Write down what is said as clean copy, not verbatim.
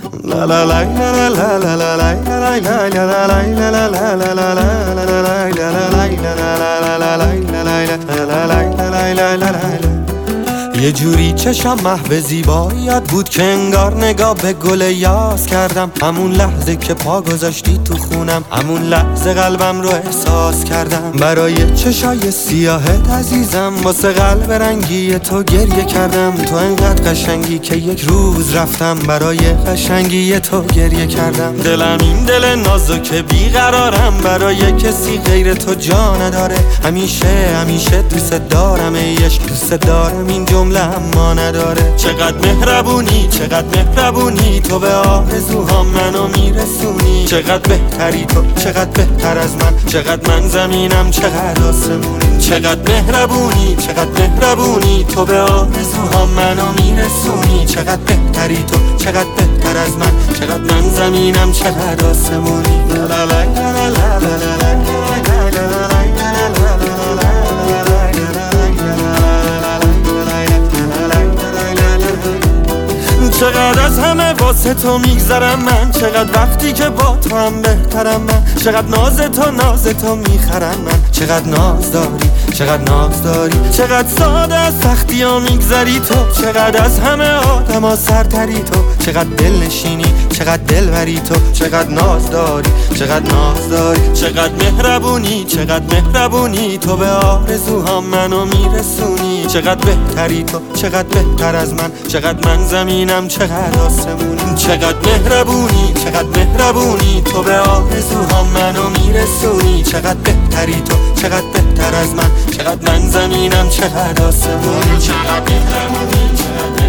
La la la la la la la la la la la la. یه جوری چشم محو زیباییت بود که انگار نگاه به گل یاس کردم. همون لحظه که پا گذاشتی تو خونم، همون لحظه قلبم رو احساس کردم. برای چشای سیاهت عزیزم، واسه قلب رنگی تو گریه کردم. تو انقدر قشنگی که یک روز رفتم برای قشنگی تو گریه کردم. دلم این دل نازک بیقرارم، برای کسی غیر تو جا نداره. همیشه همیشه دوست دارم، ای عشق دوست دارم، این جمله اما نداره. چقدر مهربونی، چقدر مهربونی، تو به آرزوهام منو میرسونی. چقدر بهتری تو، چقدر بهتر از من، چقدر من زمینم چقدر آسمونی. چقدر مهربونی، چقدر مهربونی، تو به آرزوهام منو میرسونی. چقدر بهتری تو، چقدر بهتر از من، چقدر من زمینم چقدر آسمونی. لا لا لا لا لا لا لا. چقدر از همه واسه تو میگذرم من، چقدر وقتی که با تو هم بهترم من. چقدر ناز تو میخرم من، چقدر ناز داری، چقدر ناز داری. چقدر ساده از سختی ها میگذری تو، چقدر از همه آدم ها سرتری تو. چقدر دل نشینی، چقدر دل بری تو. چقدر ناز داری، چقدر ناز داری. چقدر مهربونی، چقدر مهربونی، تو به آرزوهام منو میرسونی. چقدر بهتری تو، چقدر بهتر از من، چقدر من زمینم چقدر آسمونی. چقدر مهربونی، چقدر مهربونی، تو به آرزوهام منو میرسونی. چقدر بهتری تو، چقدر بهتر از من، چقدر من زمینم چقدر آسمونی. چقدر مهربونی، چقدر